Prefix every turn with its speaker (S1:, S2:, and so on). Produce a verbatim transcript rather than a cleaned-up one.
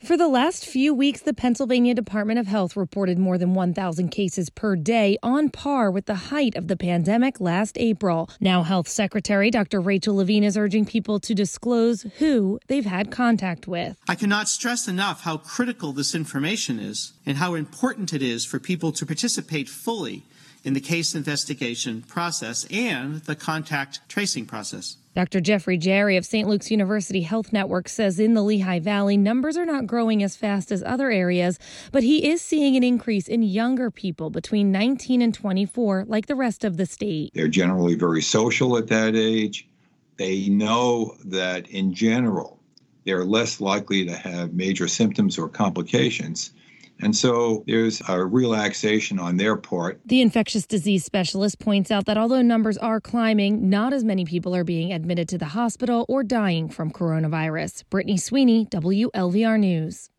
S1: For the last few weeks, the Pennsylvania Department of Health reported more than one thousand cases per day, on par with the height of the pandemic last April. Now, Health Secretary Doctor Rachel Levine is urging people to disclose who they've had contact with.
S2: I cannot stress enough how critical this information is and how important it is for people to participate fully in the case investigation process and the contact tracing process.
S1: Doctor Jeffrey Jerry of Saint Luke's University Health Network says in the Lehigh Valley, numbers are not growing as fast as other areas, but he is seeing an increase in younger people between nineteen and twenty-four, like the rest of the state.
S3: They're generally very social at that age. They know that in general, they're less likely to have major symptoms or complications. And so there's a relaxation on their part.
S1: The infectious disease specialist points out that although numbers are climbing, not as many people are being admitted to the hospital or dying from coronavirus. Brittany Sweeney, W L V R News.